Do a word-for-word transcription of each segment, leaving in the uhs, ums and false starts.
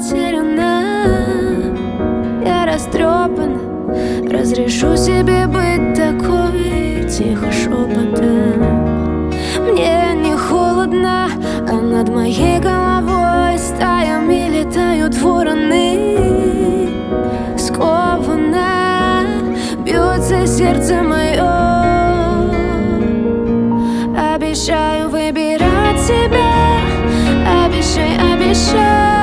потеряна, я растрепана. Разрешу себе быть такой тихо шепотом. Мне не холодно, а над моей головой стаями летают вороны. Сковано бьется сердце мое. Обещаю выбирать себя, обещай, обещай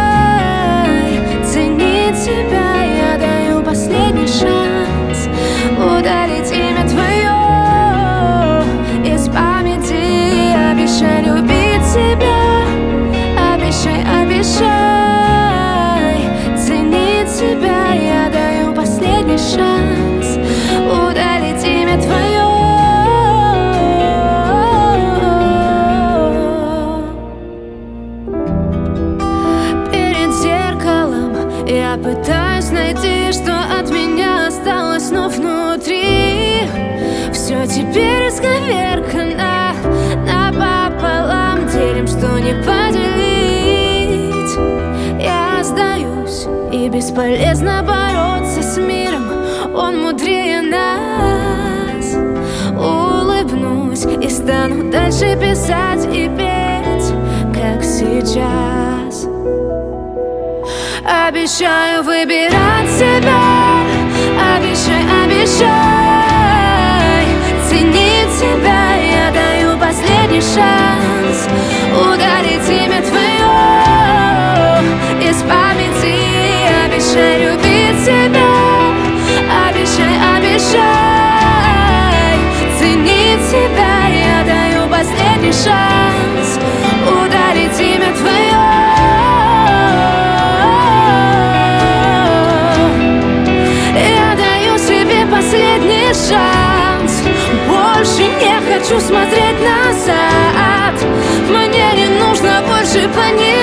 ценить себя. Я даю последний шанс удалить имя твое из памяти. Обещай любить себя, обещай, обещай ценить себя. Я даю последний шанс удалить имя твое. Я пытаюсь найти, что от меня осталось, но внутри все теперь исковеркано напополам. Делим, что не поделить. Я сдаюсь, и бесполезно бороться с миром, он мудрее нас. Улыбнусь и стану дальше писать и петь, как сейчас. Обещаю выбирать себя, обещай, обещай ценить себя. Я даю последний шанс удалить имя твое из памяти. Обещай любить себя, обещай, обещай ценить себя. Я даю последний шанс удалить имя твое. Последний шанс, больше не хочу смотреть назад. Мне не нужно больше понимать.